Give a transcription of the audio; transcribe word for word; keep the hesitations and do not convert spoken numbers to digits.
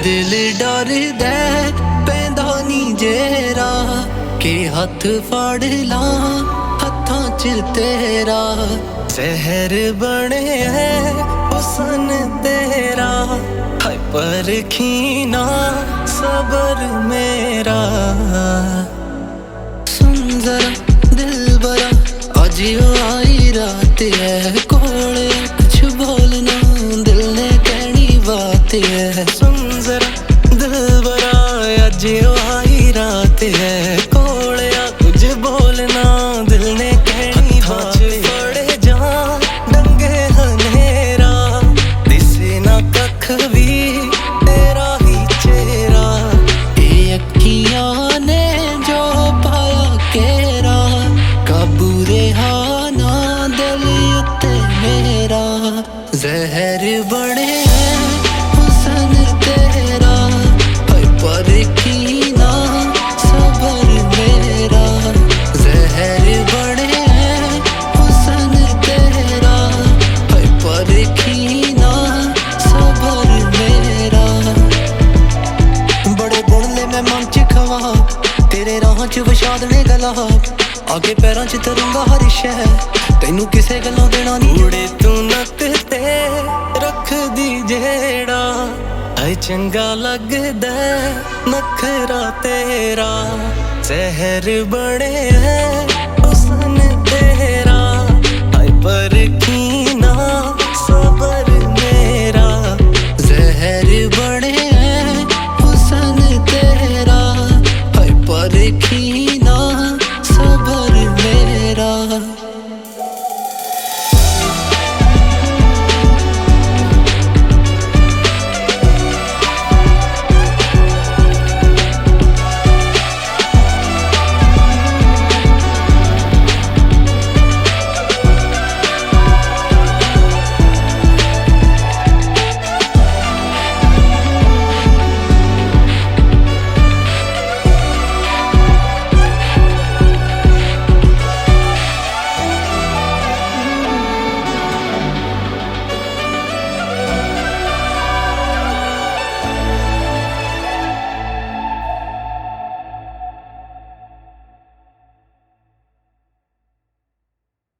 दिल डरदा पैंदा नी जेरा के हथ फड़ ला हत्थां च तेरा जहर बने है हुसन तेरा हाय परखी ना सबर मेरा सुन जरा दिल बरा आज यो आई रात है कोले कुछ बोलना दिल ने कहनी बात है सुन जरा दिल बरा आज यो आई रात है कोले कुछ बोलना दिल ने कहनी बात है पड़े जा डंगे हनेरा दिसे ना कख भी तेरा ही चेहरा ये अखियां ने जो पाया केरा काबू रेहा ना दिल उत्ते मेरा जहर बने हुसन तेरा हाय परखी ना सबर मेरा जहर बने हुसन तेरा हाय परखी ना सबर मेरा बड़े गुण ले मैं मन च खवा तेरे राह च विछा देने गला आगे पैरां च तरूंगा हर शह तैनू किसे गल्लों देना नी उड़े तू नक ते रख दी जेड़ा ऐ चंगा लगदा नखरा तेरा जहर बने है